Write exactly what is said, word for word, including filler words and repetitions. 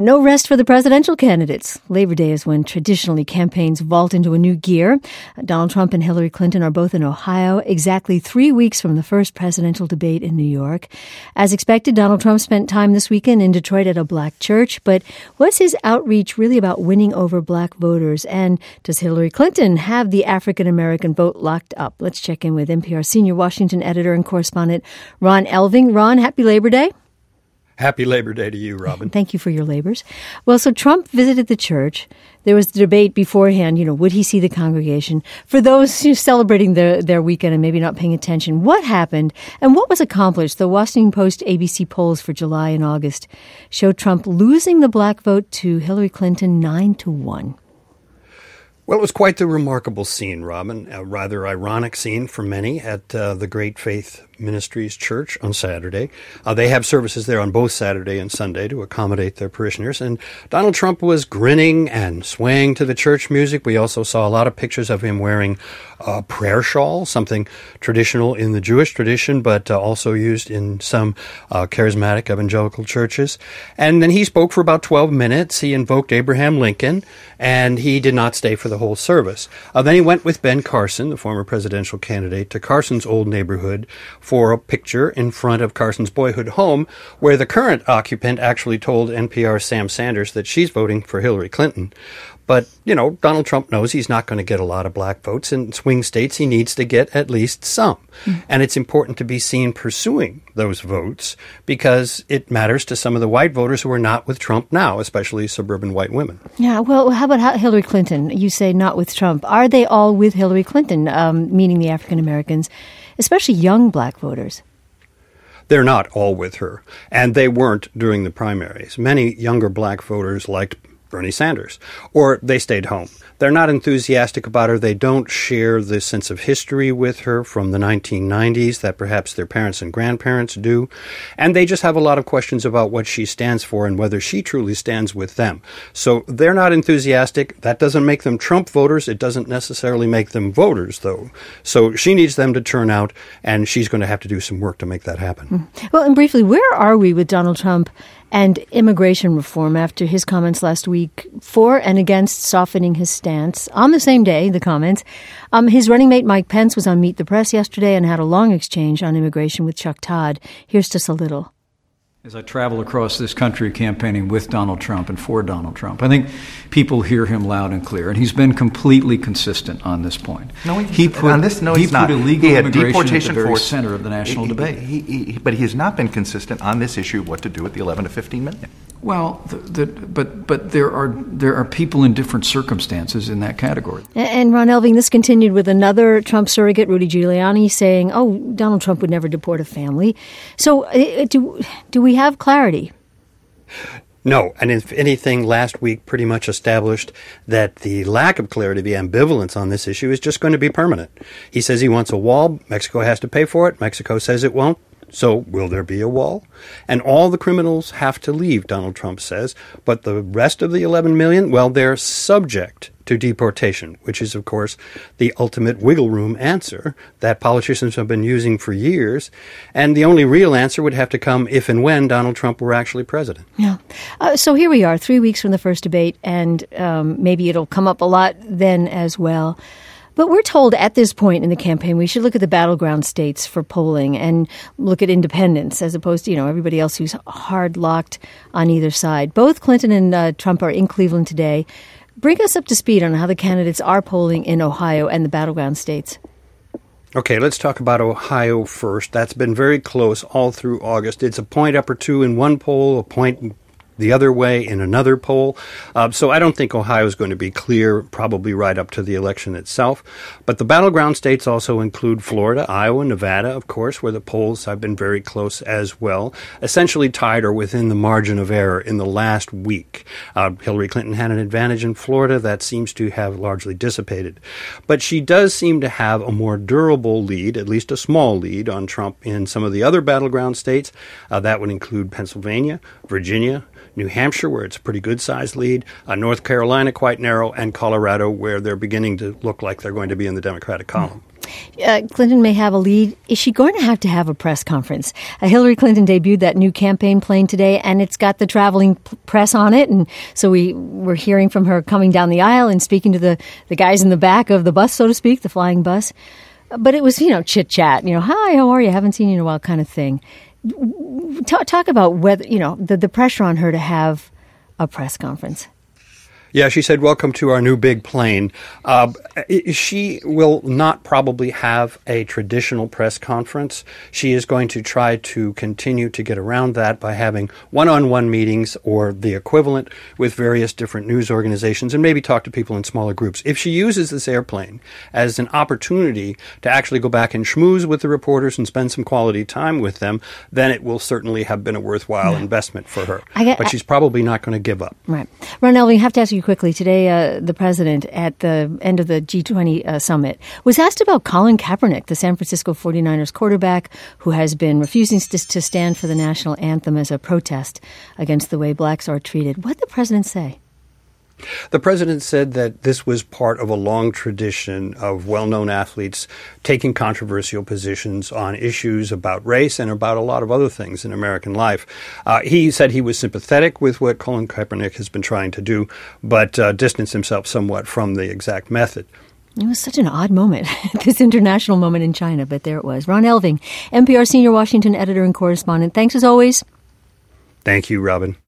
no rest for the presidential candidates. Labor Day is when traditionally campaigns vault into a new gear. Donald Trump and Hillary Clinton are both in Ohio, exactly three weeks from the first presidential debate in New York. As expected, Donald Trump spent time this weekend in Detroit at a black church, but was his outreach really about winning over black voters? And does Hillary Clinton have the African-American vote locked up? Let's check in with N P R senior Washington editor and correspondent Ron Elving. Ron, happy Labor Day. Happy Labor Day to you, Robin. Thank you for your labors. Well, so Trump visited the church. There was the debate beforehand, you know, would he see the congregation? For those who are celebrating their, their weekend and maybe not paying attention, what happened and what was accomplished? The Washington Post A B C polls for July and August showed Trump losing the black vote to Hillary Clinton nine to one. Well, it was quite the remarkable scene, Robin, a rather ironic scene for many at uh, the Great Faith Ministries Church on Saturday. Uh, they have services there on both Saturday and Sunday to accommodate their parishioners. And Donald Trump was grinning and swaying to the church music. We also saw a lot of pictures of him wearing a prayer shawl, something traditional in the Jewish tradition, but uh, also used in some uh, charismatic evangelical churches. And then he spoke for about twelve minutes. He invoked Abraham Lincoln, and he did not stay for the whole service. Uh, then he went with Ben Carson, the former presidential candidate, to Carson's old neighborhood for a picture in front of Carson's boyhood home, where the current occupant actually told N P R's Sam Sanders that she's voting for Hillary Clinton. But, you know, Donald Trump knows he's not going to get a lot of black votes. In swing states, he needs to get at least some. Mm. And it's important to be seen pursuing those votes because it matters to some of the white voters who are not with Trump now, especially suburban white women. Yeah, well, how about Hillary Clinton? You say not with Trump. Are they all with Hillary Clinton, um, meaning the African Americans, especially young black voters? They're not all with her, and they weren't during the primaries. Many younger black voters liked Bernie Sanders, or they stayed home. They're not enthusiastic about her. They don't share the sense of history with her from the nineteen nineties that perhaps their parents and grandparents do. And they just have a lot of questions about what she stands for and whether she truly stands with them. So they're not enthusiastic. That doesn't make them Trump voters. It doesn't necessarily make them voters, though. So she needs them to turn out, and she's going to have to do some work to make that happen. Well, and briefly, where are we with Donald Trump and immigration reform after his comments last week for and against softening his stance? On the same day, the comments, um, his running mate Mike Pence was on Meet the Press yesterday and had a long exchange on immigration with Chuck Todd. Here's just a little. As I travel across this country campaigning with Donald Trump and for Donald Trump, I think people hear him loud and clear, and he's been completely consistent on this point. No, he, he put, on this, no, he he's put not. illegal he had immigration deportation at the very force. center of the national he, debate. He, he, he, but he has not been consistent on this issue of what to do with the eleven to fifteen million. Well, the, the, but but there are there are people in different circumstances in that category. And, and Ron Elving, this continued with another Trump surrogate, Rudy Giuliani, saying, "Oh, Donald Trump would never deport a family." So, uh, do do we have clarity? No, and if anything, last week pretty much established that the lack of clarity, the ambivalence on this issue is just going to be permanent. He says he wants a wall. Mexico has to pay for it. Mexico says it won't. So will there be a wall? And all the criminals have to leave, Donald Trump says. But the rest of the eleven million, well, they're subject to deportation, which is, of course, the ultimate wiggle room answer that politicians have been using for years. And the only real answer would have to come if and when Donald Trump were actually president. Yeah. Uh, so here we are, three weeks from the first debate, and um, maybe it'll come up a lot then as well. But we're told at this point in the campaign we should look at the battleground states for polling and look at independents as opposed to, you know, everybody else who's hard locked on either side. Both Clinton and uh, Trump are in Cleveland today. Bring us up to speed on how the candidates are polling in Ohio and the battleground states. Okay, let's talk about Ohio first. That's been very close all through August. It's a point up or two in one poll, a point the other way in another poll. Uh, so I don't think Ohio is going to be clear probably right up to the election itself. But the battleground states also include Florida, Iowa, Nevada, of course, where the polls have been very close as well, essentially tied or within the margin of error in the last week. Uh, Hillary Clinton had an advantage in Florida. That seems to have largely dissipated. But she does seem to have a more durable lead, at least a small lead, on Trump in some of the other battleground states. Uh, that would include Pennsylvania, Virginia, New Hampshire, where it's a pretty good-sized lead, uh, North Carolina, quite narrow, and Colorado, where they're beginning to look like they're going to be in the Democratic column. Uh, Clinton may have a lead. Is she going to have to have a press conference? Uh, Hillary Clinton debuted that new campaign plane today, and it's got the traveling p- press on it. And so we were hearing from her coming down the aisle and speaking to the, the guys in the back of the bus, so to speak, the flying bus. But it was, you know, chit-chat, you know, hi, how are you? Haven't seen you in a while kind of thing. Talk, talk about whether, you know, the, the pressure on her to have a press conference. Yeah, she said, welcome to our new big plane. Uh, she will not probably have a traditional press conference. She is going to try to continue to get around that by having one-on-one meetings or the equivalent with various different news organizations and maybe talk to people in smaller groups. If she uses this airplane as an opportunity to actually go back and schmooze with the reporters and spend some quality time with them, then it will certainly have been a worthwhile yeah. investment for her. Get, but she's probably not going to give up. Right. Ronell, we have to ask you quickly. Today, uh, the president at the end of the G twenty uh, summit was asked about Colin Kaepernick, the San Francisco forty-niners quarterback who has been refusing to, to stand for the national anthem as a protest against the way blacks are treated. What did the president say? The president said that this was part of a long tradition of well-known athletes taking controversial positions on issues about race and about a lot of other things in American life. Uh, he said he was sympathetic with what Colin Kaepernick has been trying to do, but uh, distanced himself somewhat from the exact method. It was such an odd moment, this international moment in China, but there it was. Ron Elving, N P R senior Washington editor and correspondent. Thanks as always. Thank you, Robin.